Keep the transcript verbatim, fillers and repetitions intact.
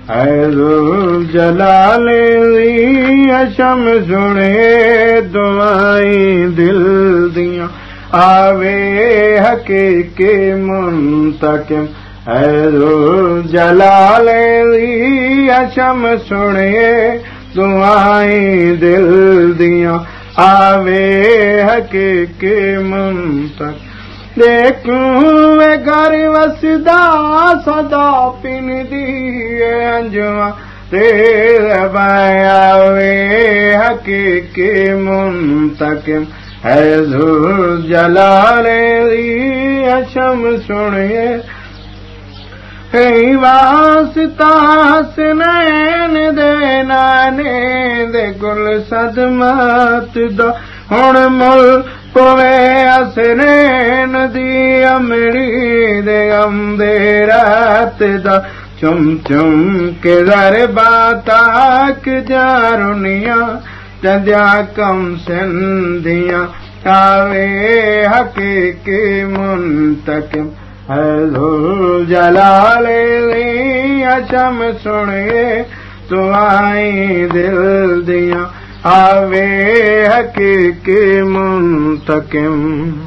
ऐज़ुल जलाले अशम सुने दुआएं दिल दियां आवे हकीकी मुंतकिम ऐज़ुल जलाले अशम सुने दुआएं दिल दियां आवे हकीकी मुंतकिम देखूं वे घर वसदा सदा पिन दिए अंजुआ तेरे आवे हकीकी मुंतकिम ऐज़ुल जलाले अशम सुनिए हे वास्ता हसनैन दे नाने दे गुल सदमत दा हुण मुल पवे हसनैन दी अमड़ी दे अमदे रात दा चुम चुम के ज़रबा ताक जारुनिया जद्या कम सिंधिया आवे हकीकी मुंतकिम ऐज़ुल जलाले अशम सुनिए दुआएं दिल दियां आवे हकीकी मुंतकिम।